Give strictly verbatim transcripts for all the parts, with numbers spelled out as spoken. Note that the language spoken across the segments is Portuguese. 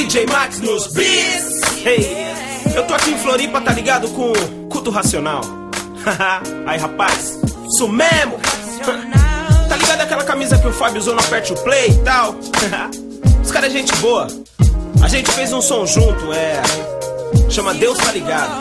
J Max nos beats. Hey, eu tô aqui em Floripa, tá ligado, com Culto Racional. Aí rapaz, isso mesmo. Tá ligado aquela camisa que o Fábio usou no Aperte o Play e tal? Os caras é gente boa. A gente fez um som junto, é... chama Deus Tá Ligado.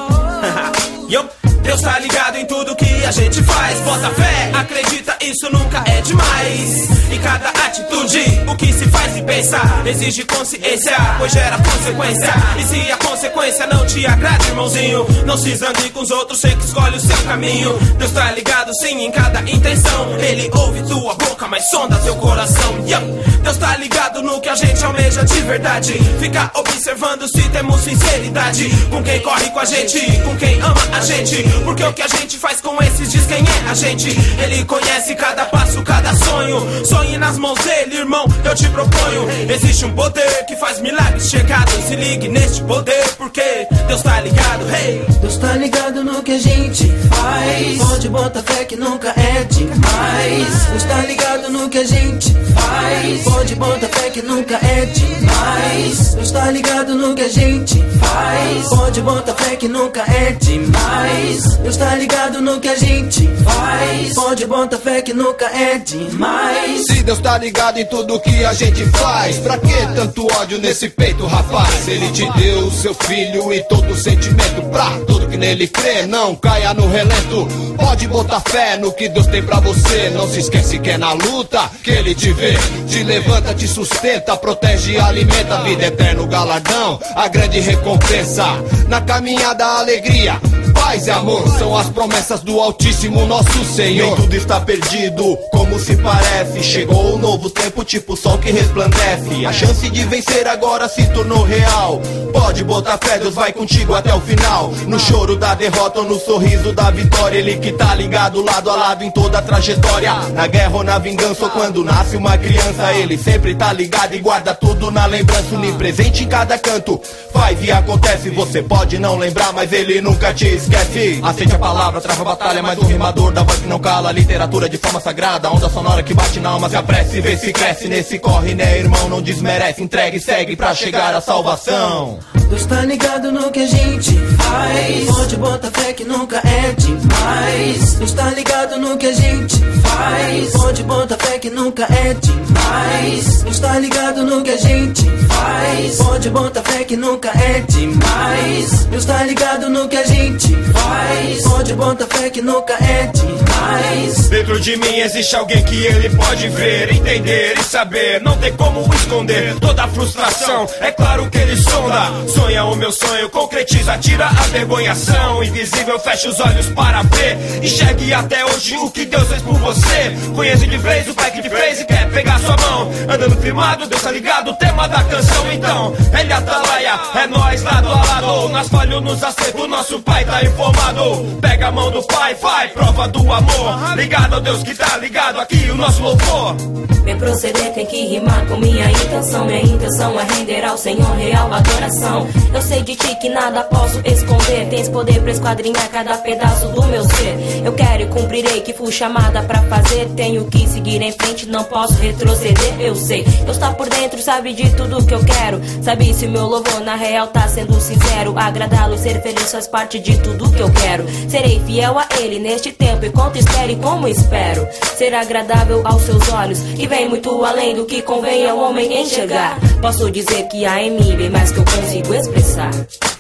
Yo. Deus tá ligado em tudo que a gente faz. Bota fé, acredita, isso nunca é demais. E cada atitude, o que se faz e pensa, exige consciência, pois gera consequência. E se a consequência não te agrada, irmãozinho, não se zangue com os outros, sei que escolhe o seu caminho. Deus tá ligado sim em cada intenção. Ele ouve tua boca, mas sonda teu coração. Yo. Deus tá ligado no que a gente almeja de verdade. Fica observando se temos sinceridade com quem corre com a gente, com quem ama a gente. Porque o que a gente faz com esses diz quem é a gente. Ele conhece cada passo, cada sonho. Sonhe nas mãos dele, irmão, eu te proponho. Existe um poder que faz milagres chegados. Se ligue neste poder, porque Deus tá ligado, hey. Deus tá ligado no que a gente faz. Pode botar fé que nunca é demais. Deus tá ligado no que a gente faz. Pode botar fé que nunca é demais. Deus tá ligado no que a gente faz. Pode botar fé que nunca é demais. Deus tá ligado no que a gente faz. Pode botar fé que nunca é demais. Se Deus tá ligado em tudo que a gente faz, pra que tanto ódio nesse peito, rapaz? Ele te deu seu filho e todo o sentimento pra tudo que nele crê, não caia no relento. Pode botar fé no que Deus tem pra você. Não se esquece que é na luta que ele te vê. Te levanta, te sustenta, protege e alimenta. Vida eterna, o galardão, a grande recompensa. Na caminhada, a alegria, paz e amor são as promessas do Altíssimo nosso Senhor. Nem tudo está perdido, como se parece. Chegou um novo tempo, tipo o sol que resplandece. A chance de vencer agora se tornou real. Pode botar fé, Deus vai contigo até o final. No choro da derrota ou no sorriso da vitória. Ele que tá ligado lado a lado em toda a trajetória. Na guerra ou na vingança ou quando nasce uma criança. Ele sempre tá ligado e guarda tudo na lembrança. Onipresente em cada canto, faz e acontece. Você pode não lembrar, mas ele nunca te esquece. Aceite a palavra, trava a batalha, mas o rimador da voz que não cala. Literatura de forma sagrada, onda sonora que bate na alma. Se apresse, vê se cresce nesse corre, né, irmão? Não desmerece, entrega e segue pra chegar à salvação. Deus tá ligado no que a gente faz. Pode botar fé que nunca é demais. Deus tá ligado no que a gente faz. Pode botar fé que nunca é demais. Deus tá ligado no que a gente faz. Pode botar fé que nunca é demais. Deus tá ligado no que a gente faz. Pode botar fé que nunca é demais. Dentro de mim existe alguém que ele pode ver, entender e saber. Não tem como esconder toda a frustração. É claro que ele sonda. Sonha o meu sonho, concretiza, tira a vergonhação. Invisível, fecha os olhos para ver. Enxergue até hoje o que Deus fez por você. Conhece de vez o pai que te fez e quer pegar sua mão. Andando firmado, Deus tá ligado, o tema da canção. Então, ele atalaia, é nós lado a lado. Nas falhas, nos acertos, nosso pai tá informado. Pega a mão do pai, vai, prova do amor. Ligado ao Deus que tá ligado aqui, o nosso louvor. Meu proceder tem que rimar com minha intenção. Minha intenção é render ao Senhor real adoração. Eu sei de ti que nada posso esconder. Tens poder pra esquadrinhar cada pedaço do meu ser. Eu quero e cumprirei que fui chamada pra fazer. Tenho que seguir em frente, não posso retroceder. Eu sei, Deus tá por dentro, sabe de tudo que eu quero. Sabe se o meu louvor na real tá sendo sincero. Agradá-lo e ser feliz faz parte de tudo que eu quero. Serei fiel a Ele neste tempo, enquanto espere como espero. Ser agradável aos seus olhos, que vem muito além do que convém ao homem enxergar. Posso dizer que há em mim bem mais que eu consigo expressar,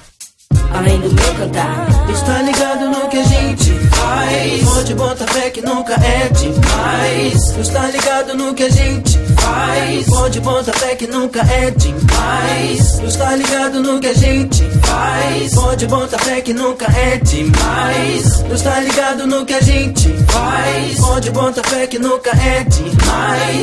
além do meu cantar. Deus tá ligado no que a gente faz. Pode botar fé que nunca é demais. Deus tá ligado no que a gente faz. Pode botar fé que nunca é demais. Deus tá ligado no que a gente faz. Pode botar fé que nunca é demais. Deus tá ligado no que a gente faz. Pode botar fé que nunca é demais.